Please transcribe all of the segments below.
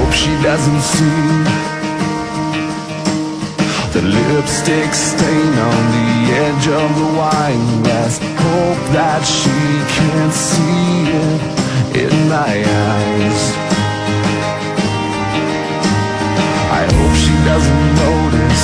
hope she doesn't see the lipstick stain on the edge of the wine glass. Hope that she can't see it in my eyes. I hope she doesn't notice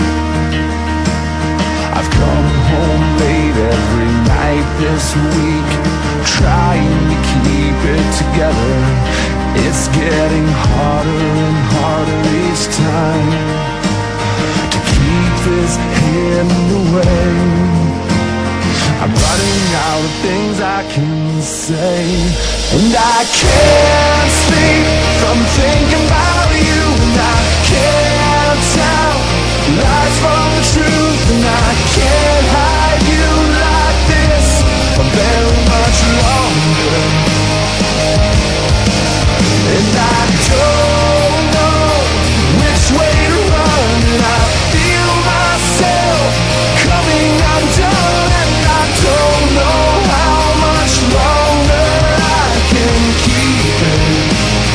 I've come home late every night this week, trying to keep it together. It's getting harder and harder each time to keep this hidden away. I'm running out of things I can say, and I can't sleep from thinking about you, and I can't tell lies from the truth, and I can't hide you like this for very much longer. And I don't know which way to run, and I feel myself coming undone, and I don't know how much longer I can keep it,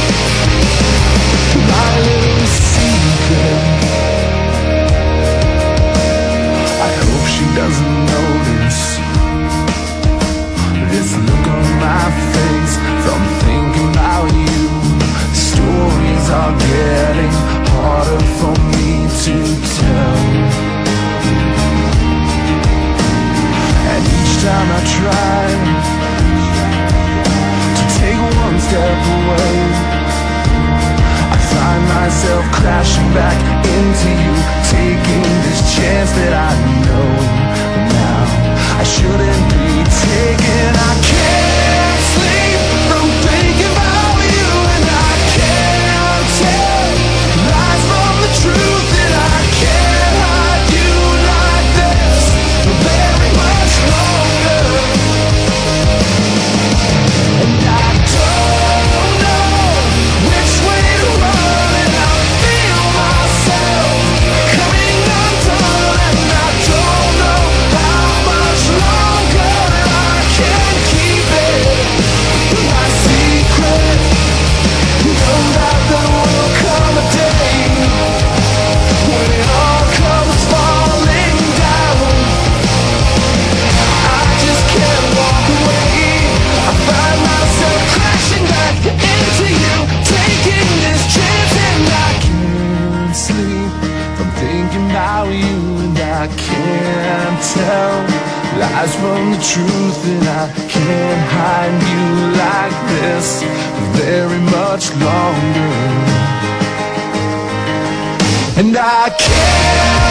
my little secret. I hope she doesn't notice this look on my face from thinking about you. Stories are getting harder for me to tell, and each time I try to take one step away, I find myself crashing back into you, taking this chance that I know now I shouldn't be taking. I can't sleep from thinking about you, and I can't tell lies from the truth, and I can't hide you like this for very much longer. And I don't know which way to run, and I feel myself coming undone, and I don't know how much longer I can keep it, my secret. Know that there will come a day when it all comes falling down. I just can't walk away. I find myself crashing back into you, taking this chance, and I can't sleep from thinking about you, and I can't tell lies from the truth, and I can't hide you like this very much longer. And I can't